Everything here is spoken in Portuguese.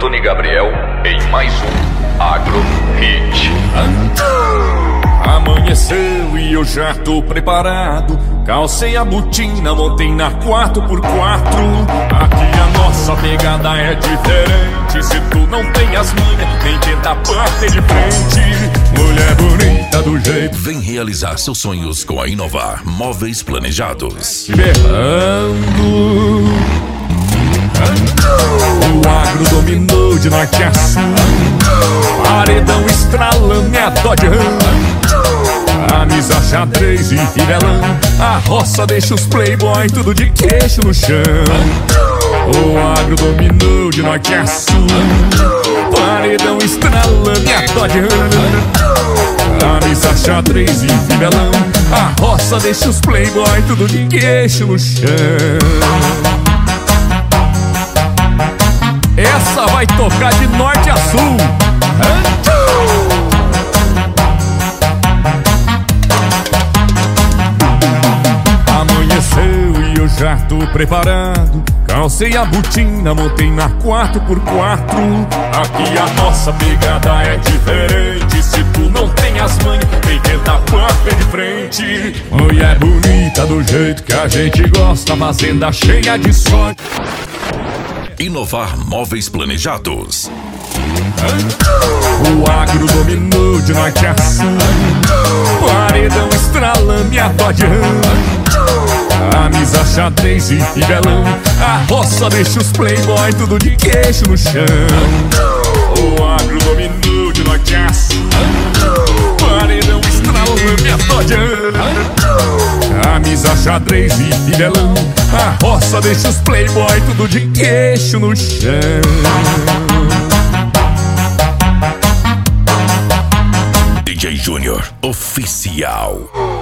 Anthony Gabriel em mais um Agro Hit. Amanheceu e eu já tô preparado. Calcei a botina, montei na 4x4. Aqui a nossa pegada é diferente. Se tu não tem as manhas, nem tenta bater de frente. Mulher bonita do jeito. Vem realizar seus sonhos com a Inovar Móveis Planejados. Berrando. O agro dominou de norte a sul. Paredão estralando a Dodge Ram. Camisa xadrez e fivelão. A roça deixa os playboy tudo de queixo no chão. O agro dominou de norte a sul. Paredão estralando a Dodge Ram. Camisa xadrez e fivelão. A roça deixa os playboy tudo de queixo no chão. Essa vai tocar de norte a sul. Amanheceu e eu já tô preparado. Calcei a botina, montei na 4x4. Aqui a nossa pegada é diferente. Se tu não tem as manhas, vem tentar bater de frente. Mulher bonita do jeito que a gente gosta. Fazenda cheia de sorte. Inovar Móveis Planejados. O agro dominou de norte a sul. Paredão estralando e a Dodge Ram. Camisa xadrez e fivelão. A roça deixa os playboy tudo de queixo no chão. O agro dominou de norte a sul. Paredão estralando e a Dodge Ram. Camisa xadrez e fivelão. A roça deixa os playboy tudo de queixo no chão. DJ Júnior Oficial.